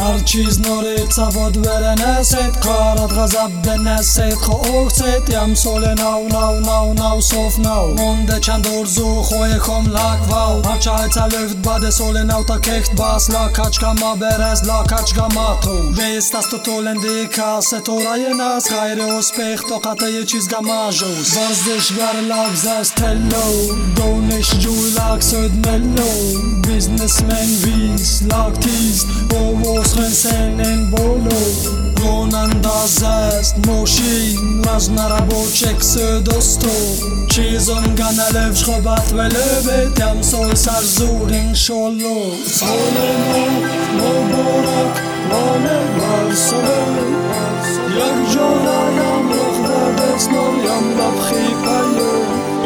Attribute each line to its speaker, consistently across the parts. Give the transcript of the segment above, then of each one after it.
Speaker 1: هر چیز نورید سواد برنسید قارت غضب بنسید خوکسید یم سول نو صوف نو مونده چند ارزو خوی کم لک واو هرچه تلفت بعد سول نو تا کخت باس لا کچکا ما برز لا کچکا ما تو بیست است و تولندی کاسه تو رای ناس خیر اسپیخ تو قطعه چیزگا ما جوز بازدشگر لاک زست تلو دونش جوی لاک سود ملو بیزنسمن ویز لاک تیز اووز خنسنن بولو گوننداز است موشین از نرابوچک سودستو چیزم گنلفش خوبت ولبت یم سول سرزورین شلو سال مبارک وانه برسله یک جانم رخ دست ناریم لبخی پیه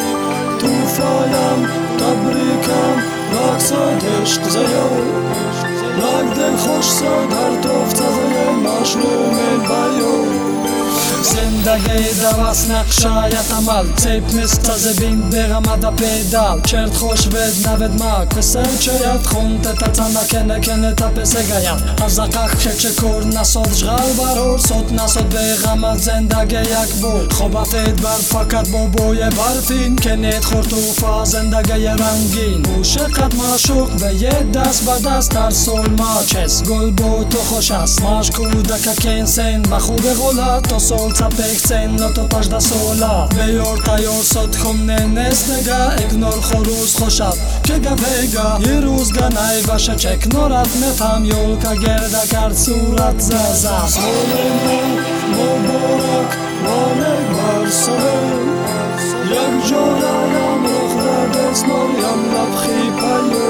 Speaker 1: توفایم تبریکم لاک ساد عشق زیاد لاک دل خوش ساد هر توفت زده مشلوم بیاد زندگی دواس نقشایت عمل تیپ میست تازه بین بغمده پیدال چرت خوش ود نوید مک پسر چاید خونت تا نکنه تا پسه گاید از اقاق که کور نساد جغال برور سوت نساد بغمد زندگی یک بود خوب افید بر فقط با بوی برفین که نیت خور توفا زندگی رنگین موشقت معشوق به یه دست به دست در سول ماچس گل بود تو خوش است ماش کودک کنسین بخوب غلط تو سول Peksen no to pash da sola Bejor ta jor sot hum ne nesnega Ignor choruz khoshab Kega vega Jiruzga najvasha Čeknorat me tam Jolka gerda kart surat zaza Solena Moborak Vanek barsale Jak joranam Roch da desnor Yam labchi paye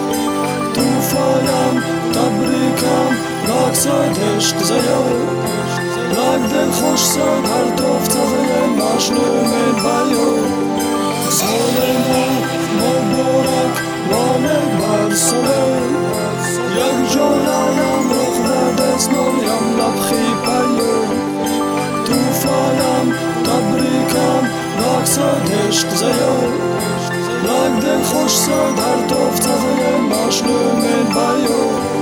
Speaker 1: Tufayam Tabrikam Laksad ishq zayar لاک دل خوش ساد هر توفت زده مشلوم بیاد سال مبارک وانک برسله یک جانم رخ دست ناریم لبخی پیه توفایم تبریکم لاک ساد عشق زیاد لاک دل خوش ساد هر توفت زده مشلوم بیاد